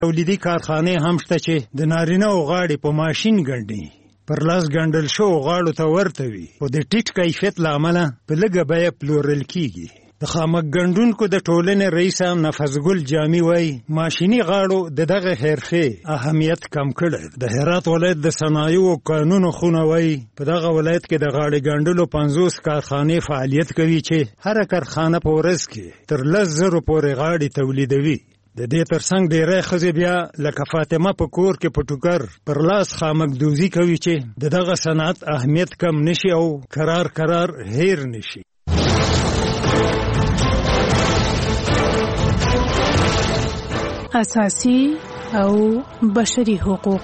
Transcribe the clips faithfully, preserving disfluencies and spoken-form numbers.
تولیدي کارخانې هم شته چې د نارینه او غاړې په ماشین ګنډي، پر لاس ګنډل شو غاړو ته ورته وي، خو د ټیټ کیفیت له امله په لږه بیه پلورل کیږي. د خامک ګنډونکو د ټولنې رئیس نفسګل جامی وای ماشیني غاړو د دغه حرفې اهمیت کم کړی. د هرات ولایت د صنایعو قانون خونه وای په دغه ولایت کې د غاړې ګنډلو پنځوس کارخانې فعالیت کوي چې هر کارخانه په ورځ کې تر لس زرو پورې غاړې تولیدوي. د دې ترڅنګ ډېری ښځې بیا لکه فاطمه په کور کې په ټوکر پر لاس خامک دوزي کوي چې د دغه صنعت اهمیت کم نشي او قرار قرار هیر نشي. اساسي او بشري حقوق.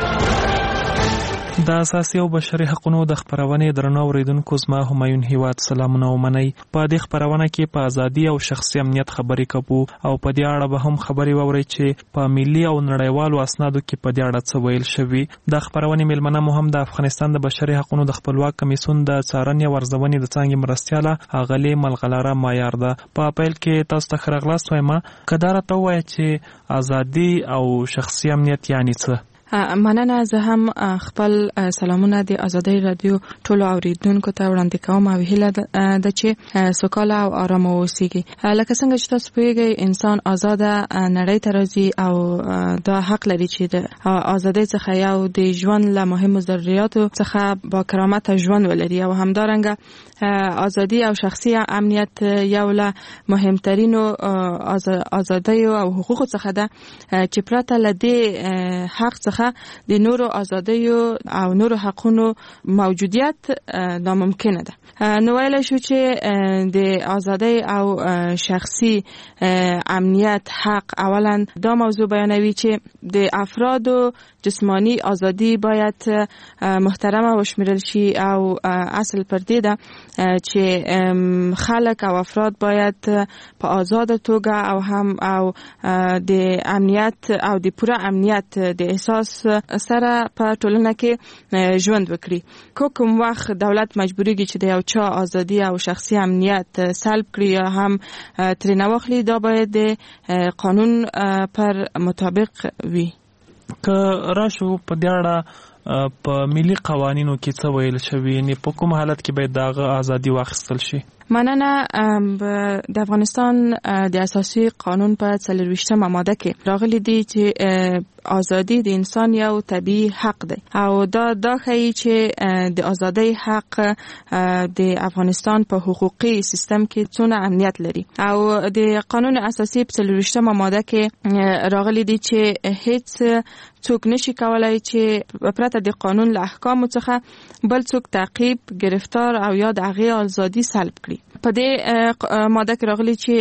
د اساسي او بشري حقوقو د خبرونې درنو اوریدونکو زما همایون هیواد سلامونه ومنئ. په دې خبرونه کې په ازادي او شخصي امنیت خبرې کوو او په دې اړه به هم خبرې ووري چې په ملي او نړیوالو اسنادو کې په دې اړه څه ویل شوی. د خبرونې ملمنه مهم د افغانستان د بشري حقوقو د خپلواک کمیسیون د څارنې او ارزونې د څانګې مرستیاله اغلې ملغلره معیار ده. په اپریل کې تاسو ته خرغلاس وایم کدار ته وایي چې ازادي او شخصي امنیت یعنی څه. مننه. زه هم خپل سلامونه د آزادۍ رادیو ټولو اوریدونکو ته وړاندې کوم او هیله ده چې سوکاله او آرام اوسیږي. لکه څنګه چې تاسو پوهیږئ انسان آزاده نړۍ ته راځي او دا حق لري چې د آزادۍ څخه یو د ژوند له مهمو ضرورتو څخه با کرامت ژوند ولري او همدارنګه آزادي او شخصي امنیت یو له مهمترینو آزادیو او حقوقو څخه ده چې پرته له دې حق څخه د نورو آزادیو او نورو حقونو موجودیت ناممکنه ده. نو ویل شو چې د آزادی او شخصي امنیت حق اولا دا موضوع بیانوي چې د افرادو جسمانی آزادی باید محترمه وشمیرل شي او اصل پر دې ده چې خلک او افراد باید په آزاده توګه او هم او د امنیت او د پوره امنیت د احساس سره په ټولنه کې ژوند وکړي. کوم وخت دولت مجبوریږي چې د یو چا آزادي او شخصي امنیت سلب کړي یا هم ترې واخلي دا باید د قانون پر مطابق وي. که راشو په دې اړه په ملي قوانینو کې څه ویل شوی نه په کوم حالت کې باید دغه ازادي واخیستل شي؟ مننه. د افغانستان د اساسي قانون په څلور ویشتمه ماده کې راغلي دي چې ازادي د انسان یو طبیعي حق دی او دا دا ښیي چې د ازادۍ حق د افغانستان په حقوقي سیستم کې څونه اهمیت لري او د قانون اساسي په څلور ویشتمه ماده کې راغلي دي چې هیڅ څوک نشي کولای چې پرته د قانون له احکامو څخه بل څوک تعقیب، گرفتار او یا د هغې ازادي سلب کړي. په دې ماده کې راغلي چې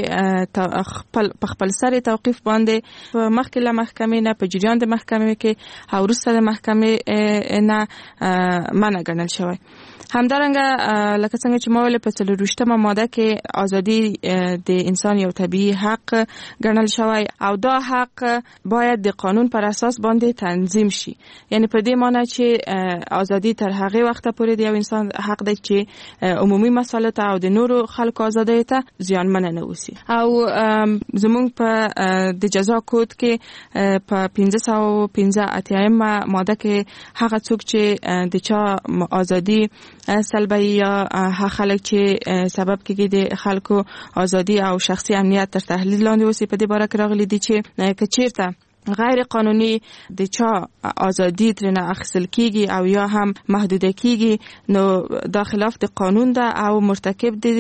خپل په خپل سر توقیف باندې مخکې له محکمې نه په جریان د محکمې کې او وروسته د محکمې نه منع ګڼل شوی. همدارنګه لکه څنګه چې ما ویل په څلور ویشتمه ماده کې ازادي د انسان یو طبیعي حق ګڼل شوی او دا حق باید د قانون پر اساس باندې تنظیم شي. یعنی په دې معنی چې ازادي تر هغه وخت پورې د یو انسان حق دی چې عمومي مسالې ته او د نورو خلکو ازادۍ ته زیانمن نه وسی. او زموږ په د جزا کود کې په پنځه سوه پنځه اتیایمه ماده کې هغه څوک چې د چا ازادي سلبي یا خلک چې سبب کېږي د خلکو ازادي او شخصي امنیت تر تحلیل لاندې وسی په دې باره کې راغلي دي چې کچیرته غیر قانوني د چا ازادي ترنه اخیستل کیږي او یا هم محدوده کیږي نو دا خلاف د قانون ده او مرتکب د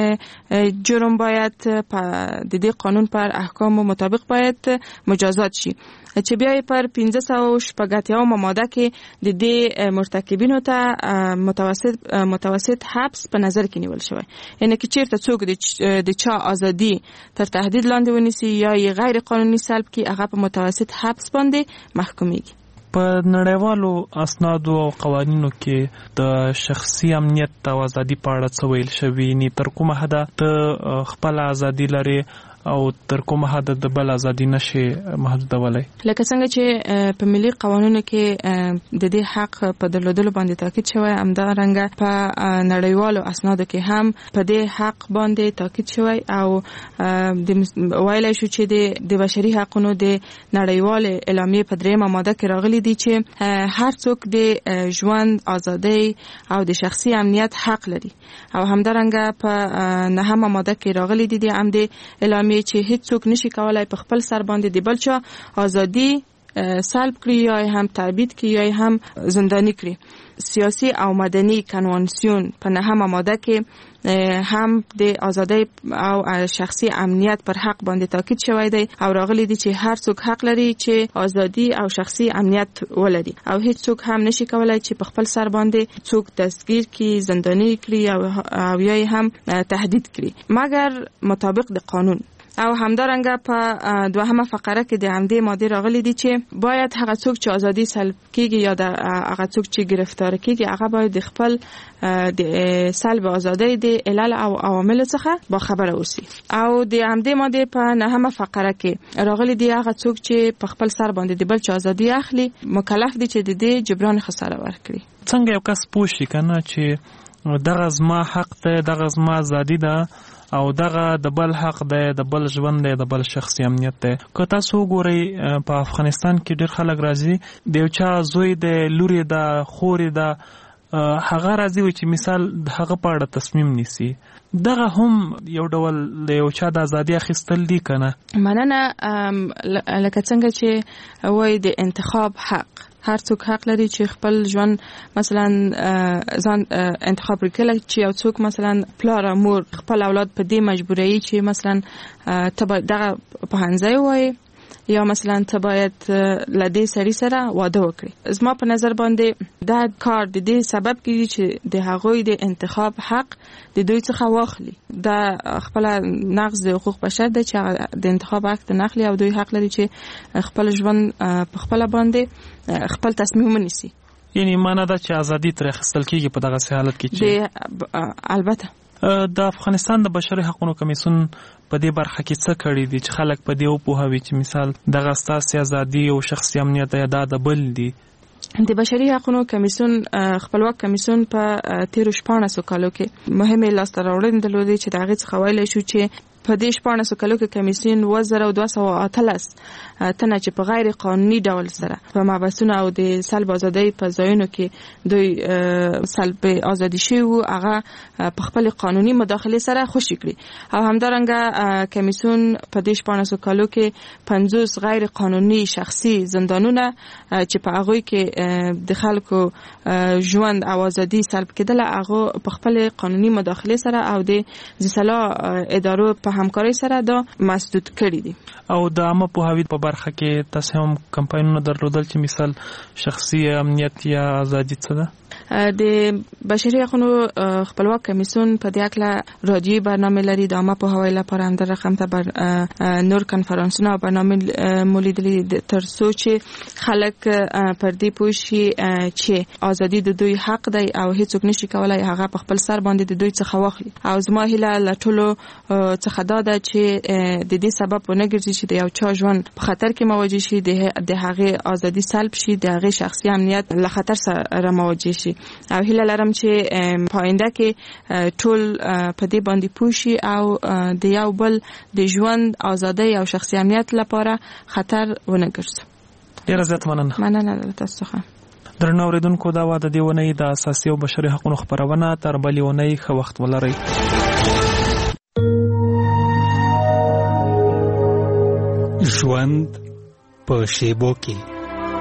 جرم باید د دې قانون پر احکام مطابق باید مجازات شي. چې بیا پر پنځه سوه شپږ اتیایمه ماده کې د دې مرتکبینو ته متوسط متوسط حبس په نظر کې نیول شوی. یعنی که چیرته څوک د چا ازادي تر تهدید لاندې ونیسي یا یې غیر قانوني سلب کړي هغه په متوسط حبس باندې محکومیږي. په نړیوالو اسنادو او قوانینو کې د شخصي امنیت او ازادي په اړه څه ویل شوي؟ ني تر کومه حده ته خپل ازادي لري او تر کومه حد د بل ازادي نشي محدودولای. لکه څنګه چې په ملي قوانینو کې د دې حق په درلودلو باندې تاکید شوی، همدارنګه په نړیوالو اسنادو کې هم په دې حق باندې تاکید شوی او د ویلای شو چې د بشري حقوقو د نړیوال اعلامیه په دریمه ماده کې راغلي دي چې هر څوک د ژوند ازادي او د شخصي امنیت حق لري او همدارنګه په نهمه ماده کې راغلي دي د هم د اعلامیه چې هیڅ څوک نشي کولای په خپل سر باندې د بل چا ازادي سلب کړي یا هم تبعید کړي یا هم زندانی کړي. سیاسی او مدني کنوانسیون په نهمه ماده کې هم د ازادي او شخصي امنیت پر حق باندې تاکید شوی دی او راغلي دي چې هر څوک حق لري چې ازادي او شخصي امنیت ولري او هیڅ څوک هم نشي کولای چې په خپل سر باندې څوک دستگیر کړي، زندانی کړي او یا هم تهدید کړي مګر مطابق د قانون. او همدارنګه په دوهمه فقره کې د همدې ماده راغلي دي چې باید هغه څوک چې ازادي سلب کیږي یا د هغه څوک چې گرفتار کیږي هغه باید د خپل د سلب ازادي د علل او عوامل څخه با خبره اوسي. او د همدې ماده په نهمه فقره کې راغلي دي هغه څوک چې په خپل سر باندې د بل چا ازادي اخلي مکلف دي چې د دې جبران خساره ورکړي. څنګه یو کس پوښي کنه چې دغه زما حق ته، دغه زما ازادي ده او دغه د بل حق دی، د بل ژوند دی، د بل شخصي امنیت دی. که تاسو وګورئ په افغانستان کې ډېر خلک راځي د یو چا زوی دی، لوري ده، خوري ده، هغه راځي وي چې مثال هغه په اړه تصمیم نیسي. دغه هم یو ډول د یو چا د ازادي اخیستل دي که نه؟ مننه. لکه څنګه چې وایي د انتخاب حق، هر څوک حق لري چې خپل ژوند مثلا ځان انتخاب وکړي چې یو څوک مثلا پلار مور خپل اولاد په دې مجبوري چې مثلا ته دغه پهنځي وای یا مثلا ته باید لدې سړي سره واده وکړي. زما په نظر باندې دا کار د دې سبب کیږي چې د هغوی د انتخاب حق د دوی څخه واخلي. دا خپل نقض د حقوق بشر دی چې د انتخاب حق نه اخلي او دوی حق لري چې خپل ژوند په خپل باندې خپل تصمیم ونیسي. یعنی معنا دا چې ازادي تر اخیستل کیږي په دغه حالت کې چې البته د افغانستان د بشري حقوقو کمیسیون په دې برخه کې څه کړی دي چې خلک په دې وپوهوي چې مثال دغه ستاسو ازادي او شخصي امنیت یا د بل دي. د بشري حقوقو کمیسیون خپلواک کمیسیون په تیر شپاړسو کالو کې مهمه لاسته راوړنې درلودې چې د هغې څخه ویلی شو چې په دې شپاړسو کالو کې کمیسیون اووه زره دوه سوه اتلس تنه چې په غیر قانوني ډول سره په محبسونو او د سلب ازادۍ په ځایونو کې دوی سلب ازادي شوي وو هغه په خپل قانوني مداخلې سره خوشي کړي. او همدارنګه کمیسیون په دې شپاړسو کالو کې پنځوس غیر قانوني شخصي زندانونه چې په هغوی کې د خلکو ژوند او ازادي سلب کېدله هغه په خپل قانوني مداخلې سره او د ځسلا ادارو په همکارۍ سره دا مسدود کړي دي. او د عامه پوهاوي په برخه کې تاسو هم کمپاینونه درلودل چې مثال شخصي امنیت یا ازادي څه ده؟ د بشري حقوقو خپلواک کمیسیون په دې اړه رادیوي برنامه لري د عامه پوهاوي لپاره هم د رقم ته بر نور کنفرانسونه او برنامه مولیدلي تر څو چې خلک پر دې پوه شي چې ازادي د دوی حق دی او هیڅوک نشي کولای هغه په خپل سر باندې د دوی څخه واخلي. او زما هیله له ټولو څخه دا ده چې د دې سبب ونه ګرځي چې د یو چا ژوند په خطر کې مواجه شي، د هغې ازادي سلب شي، د هغې شخصي امنیت له خطر سره مواجه شي. او هیله لرم چې په آینده کې ټول په دې باندې پوه شي او د یو بل د ژوند ازادۍ او شخصي امنیت لپاره خطر ونه ګرځي. ډېره زیاته مننه. مننه له تاسو څخه. درنو اورېدونکو دا وه د دې اونۍ د اساسي او بشري حقوقو خپرونه. تر بلې اونۍ ښه وخت ولرئ. ژوند په شیبو کې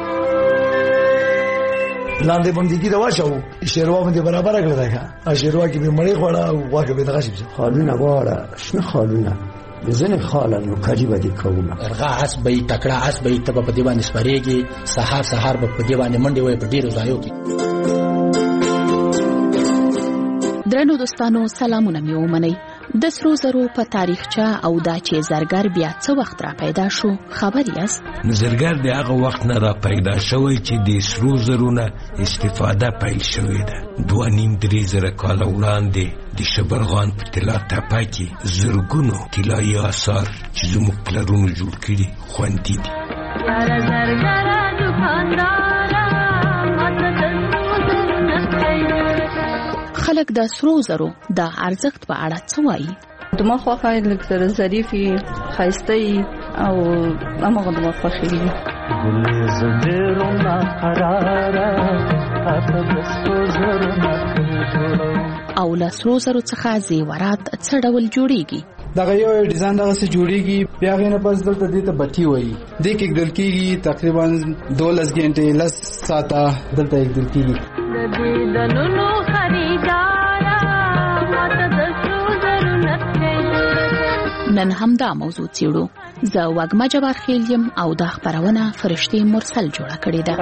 لاندې بندګي دا واچو شیروا باندې برابر کړل دا شیروا کې به مړی خوړه او واګه به دغه شي خالونه واړه شنه خالونه بزنه خالانو کاجی باندې کومه ارغا اس به تکړه اس به تب په دی باندې سپریږي سحر سحر په دی باندې منډي وای په ډیرو ځایو کې. درنو دوستانو سلامونه مې ومنئ. د سرو زرو په تاریخچه او دا چې زرګر بیا څه وخت را پیدا شو خبر یاست؟ زرګر د هغه وخت نه را پیدا شوی چې د سرو زرو نه استفاده پیل شوې ده. دوه نیم درې زره کاله وړاندې د شبرغان په طلا تپه کې زرګونو طلایي آثار چې زموږ پلرونو جوړ کړي خوندي دي. خلک د سرو زرو د ارزښت په اړه څه وایي؟ دما خوښه لږ سره ظریفي ښایسته او هماغه دما خوښېږي. او له سرو زرو څخه زیورات څه ډول جوړیږي؟ دغه یو ډیزاین دغه څه جوړیږي، بیا غینه پس دلته دې ته بټي وایي. دې کې ګډل کېږي تقریبا دولس غنټې لس ساعته دلته ګډل کېږي. نن هم دا موضوع څېړو. زه وږمه جبار خیل یم او دا خپرونه فرشتې مرسل جوړه کړې ده.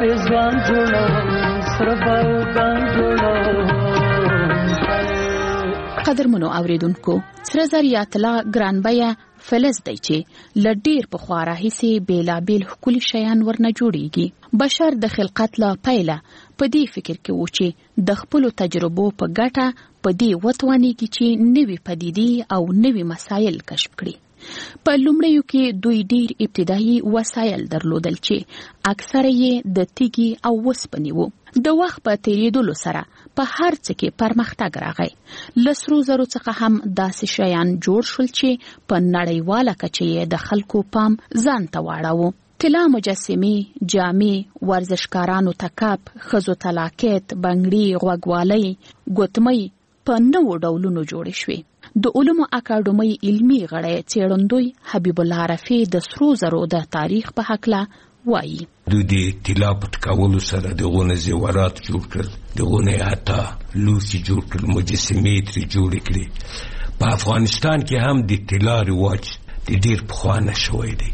قدرمنو اوریدونکو، سره زر یا طلا ګران بیه فلز دی چې له ډېر پخوا راهیسې بېلابېل ښکلي شیان ورنه جوړیږي. بشر د خلقت له پیله په دې فکر کې و چې د خپلو تجربو په ګټه په دې وتوانېږي چې نوې پدیدې او نوې مسایل کشف کړي. په لومړیو کې دوی ډېر ابتدایي وسایل درلودل چې اکثره یې د تیږې او وسپنې وو. د وخت په تیریدلو سره په هر څه کې پرمختګ راغی. له سرو زرو څخه هم داسې شیان جوړ شول چې په نړیواله کچه یې د خلکو پام ځان ته واړاوه. طلا مجسمې، جامې، ورزشکارانو تکاپ، ښځو تلاکت، بنګړي، غوږوالۍ، ګوتمۍ په نوو ډولونو جوړې شوې. د علومو اکاډمۍ علمي غړی څېړندوی حبیب الله رفیع د سرو زرو د تاریخ په هکله وایي. دوی د طلا په ټکولو سره دغه نه زیورات جوړ کړل، دغه نه عطا لوښي جوړ کړل، مجسمې ترې جوړې کړې. په افغانستان کې هم د طلا رواج د ډېر پخوا نه شوی دی.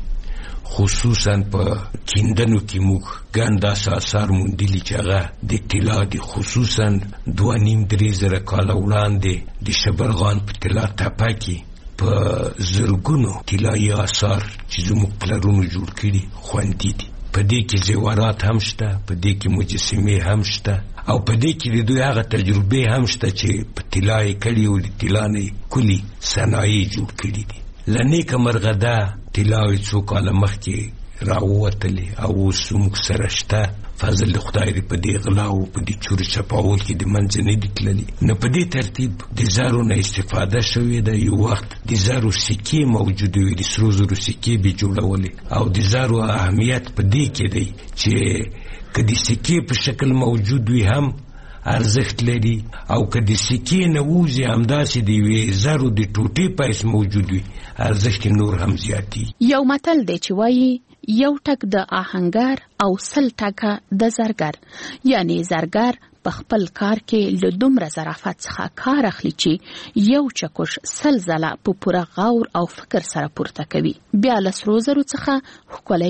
خصوصا په کیندنو کې موږ ګڼ داسې آثار موندلي چې هغه د طلا دي. خصوصا دوه نیم درې زره کاله وړاندې د شبرغان په طلا تپه کې په زرګونو طلایي آثار چې زموږ پلرونو جوړ کړي خوندي دي. په دې کې زیورات هم شته، په دې کې مجسمې هم شته، او په دې کې د دوی هغه تجربې هم شته چې په طلا یې کړي او د طلا نه کلي صنایع جوړ کړي دي. له نیکه مرغه ده طلاوې څو کاله مخکې راووتلې او اوس موږ سره شته. فضل د خدای دی په دې غلا او په دې چورې چپاول کې د منځ نه دي تللي. نو په دې ترتیب د زرو نه استفاده شوې ده. یو وخت د زرو سکې موجودې وي، د سرو زرو سکې به جوړولې، او د زرو اهمیت په دې کې دی چې که د سکې په شکل موجود وي هم ارزښت لري، او که د سکې نه ووځي همداسې د یوې زرو د ټوټې پیس موجود وي ارزښت نور هم زیاتي. یو متل دی چې وایي یو ټک د آهنګر او سل ټکه د زرګر. یعنی زرګر په خپل کار کې له دومره ظرافت څخه کار اخلي چې یو چکش سل ځله په پوره غور او فکر سره پورته کوي. بیا له سرو زرو څخه ښکلی